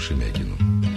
Шемякину.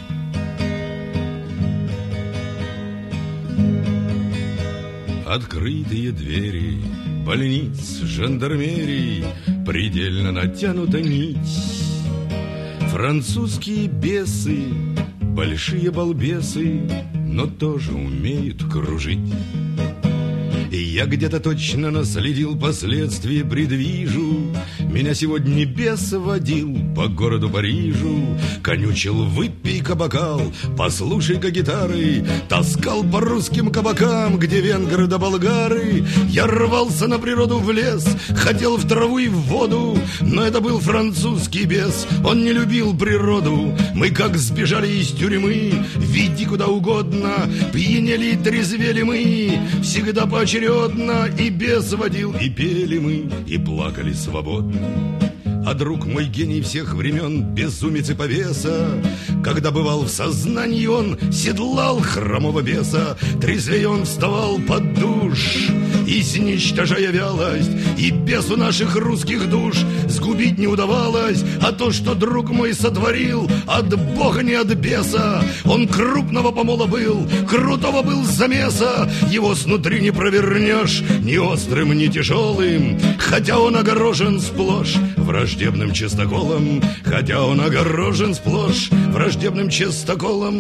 Открытые двери больниц, жандармерий, предельно натянута нить. Французские бесы, большие балбесы, но тоже умеют кружить. И я где-то точно наследил последствия, предвижу. Меня сегодня бес водил по городу Парижу. Конючил: выпей-ка бокал, послушай-ка гитары. Таскал по русским кабакам, где венгры да болгары. Я рвался на природу в лес, хотел в траву и в воду. Но это был французский бес, он не любил природу. Мы как сбежали из тюрьмы, веди куда угодно. Пьянели и трезвели мы, всегда поочередно. И бес водил, и пели мы, и плакали свободно. А друг мой гений всех времен, безумец и повеса, когда бывал в сознании, он седлал хромого беса. Трезвее он вставал под душ, изничтожая вялость, и бесу наших русских душ сгубить не удавалось. А то, что друг мой сотворил, от Бога, не от беса. Он крупного помола был, крутого был замеса. Его снутри не провернешь ни острым, ни тяжелым, хотя он огорожен сплошь враждебным частоколом. Хотя он огорожен сплошь враждебным частоколом.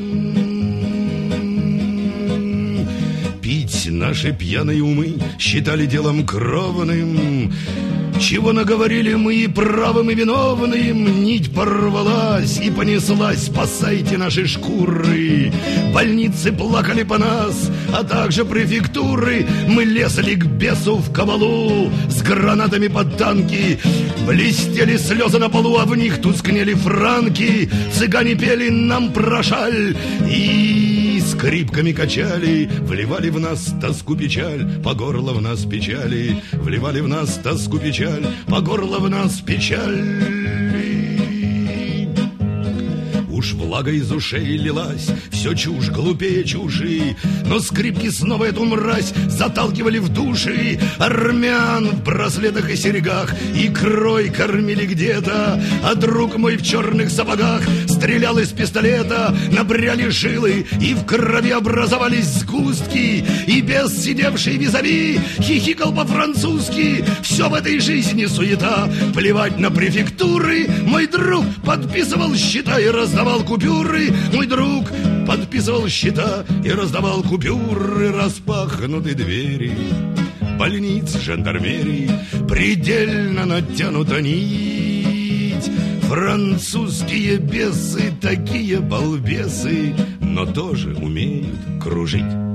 Пить наши пьяные умы считали делом кровным. Чего наговорили мы и правым, и виновным. Нить порвалась и понеслась: спасайте наши шкуры. Больницы плакали по нас, а также префектуры. Мы лезли к бесу в кабалу с гранатами под танки. Блестели слезы на полу, а в них тускнели франки. Цыгане пели нам про шаль и скрипками качали. Вливали в нас тоску, печаль, по горло в нас печали. Вливали в нас тоску, печаль, по горло в нас печаль. Уж влага из ушей лилась, все чушь, глупее чуши. Но скрипки снова эту мразь заталкивали в души. Армян в браслетах и серьгах икрой кормили где-то. А друг мой в черных сапогах стрелял из пистолета. Набряли жилы, и в крови образовались сгустки. И бес, сидевший визави, хихикал по-французски. Все в этой жизни суета, плевать на префектуры. Мой друг подписывал счета и раздавал купюры. Мой друг подписывал счета и раздавал купюры. Распахнуты двери больниц, жандармерий, предельно натянута нить. Французские бесы, такие балбесы, но тоже умеют кружить.